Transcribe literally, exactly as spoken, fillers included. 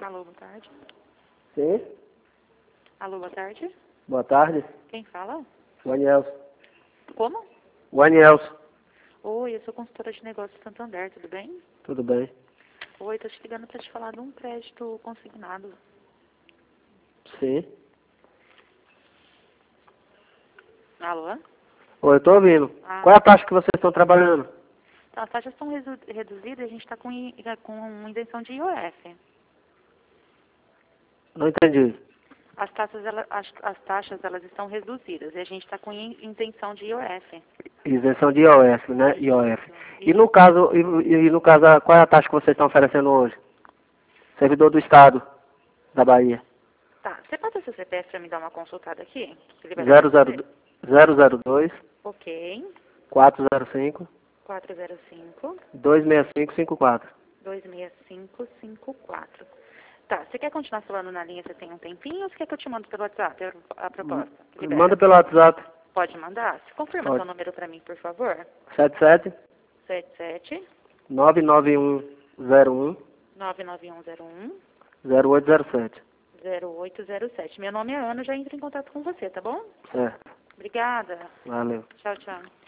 Alô, boa tarde. Sim? Alô, boa tarde. Boa tarde. Quem fala? O Anielso. Como? O Anielso. Oi, eu sou consultora de negócios Santander, tudo bem? Tudo bem? Oi, tô te ligando pra te falar de um crédito consignado. Sim. Alô? Oi, eu tô ouvindo. Ah. Qual é a taxa que vocês estão trabalhando? Então, as taxas são redu reduzidas e a gente está com, i- com isenção de I O F. Não entendi. As taxas, ela, as, as taxas elas estão reduzidas e a gente está com in- isenção de I O F. Isenção de I O F, né? I O F. E no caso, e, e no caso, a- qual é a taxa que vocês estão oferecendo hoje? Servidor do Estado da Bahia. Tá, você passa seu C P F para me dar uma consultada aqui? Que libera zero pra zero você? zero zero dois Ok. quatro zero cinco quatro zero cinco, dois seis cinco cinco quatro. dois seis cinco cinco quatro. Tá, você quer continuar falando na linha, você tem um tempinho, ou você quer que eu te mando pelo WhatsApp a, a proposta? Libera. Manda pelo WhatsApp. Pode mandar? Você confirma Pode. seu número para mim, por favor? sete sete sete sete, nove nove um zero um nove nove um zero um, zero oito zero sete. zero oito zero sete. Meu nome é Ana, já entro em contato com você, tá bom? Certo. Obrigada. Valeu. Tchau, tchau.